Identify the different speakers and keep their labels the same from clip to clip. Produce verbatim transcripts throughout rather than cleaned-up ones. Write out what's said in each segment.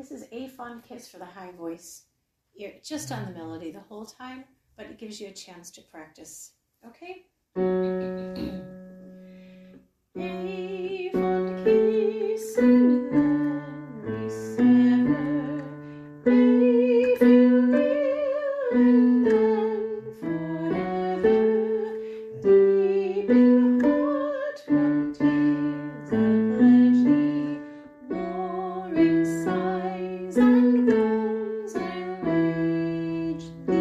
Speaker 1: this is a fun kiss for the high voice. You're just on the melody the whole time, but it gives you a chance to practice. Okay? A fond kiss and then we sever. A farewell and then forever. Deep in heart from tears of pledge, warring sighs and groans I wage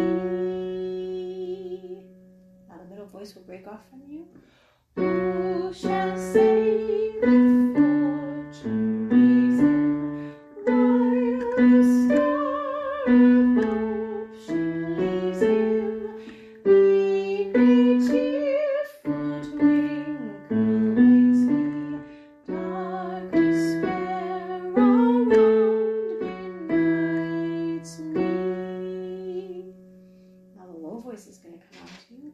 Speaker 1: thee. Now the middle voice will break off from you. Who shall say that fortune leaves him, while the star of hope she leaves him? We may cheerful twinkle wisely, dark despair around benights me. Now the low voice is going to come out to you.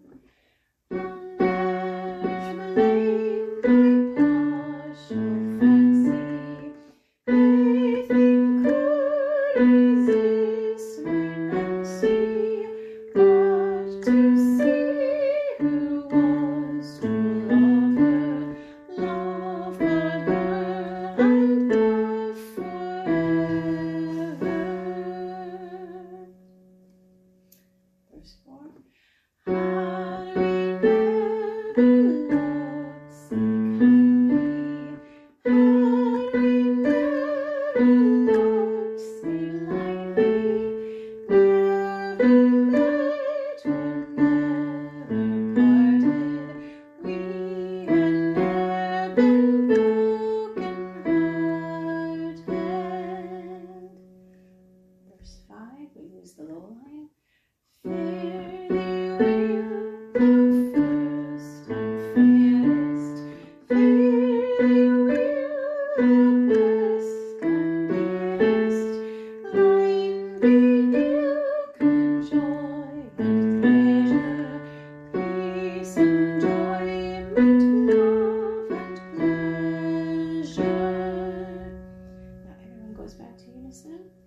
Speaker 1: Verse four. Had we never loved so kindly, had we never loved so lightly, never met or never parted, we had ne'er been broken-hearted. Verse five, we lose the low line. Fare thee well, thou first and fairest. Fare thee well, thou best and dearest. Thine be ilk and joy and pleasure, peace, enjoyment, love, and pleasure. Now everyone goes back to unison.